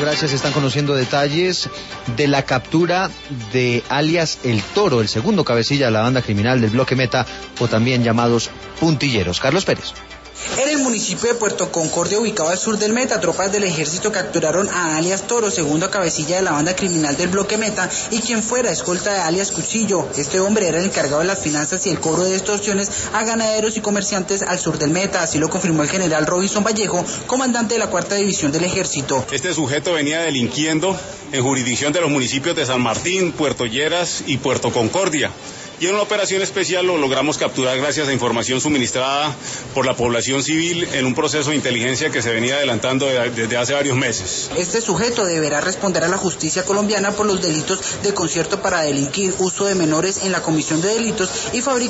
gracias. Están conociendo detalles de la captura de alias El Toro, el segundo cabecilla de la banda criminal del Bloque Meta, o también llamados puntilleros. Carlos Pérez. En el municipio de Puerto Concordia, ubicado al sur del Meta, tropas del ejército capturaron a alias Toro, segundo cabecilla de la banda criminal del Bloque Meta, y quien fuera escolta de alias Cuchillo. Este hombre era el encargado de las finanzas y el cobro de extorsiones a ganaderos y comerciantes al sur del Meta. Así lo confirmó el general Robinson Vallejo, comandante de la 4ª División del Ejército. Este sujeto venía delinquiendo en jurisdicción de los municipios de San Martín, Puerto Lleras y Puerto Concordia. Y en una operación especial lo logramos capturar gracias a información suministrada por la población civil en un proceso de inteligencia que se venía adelantando desde hace varios meses. Este sujeto deberá responder a la justicia colombiana por los delitos de concierto para delinquir, uso de menores en la comisión de delitos y fabricación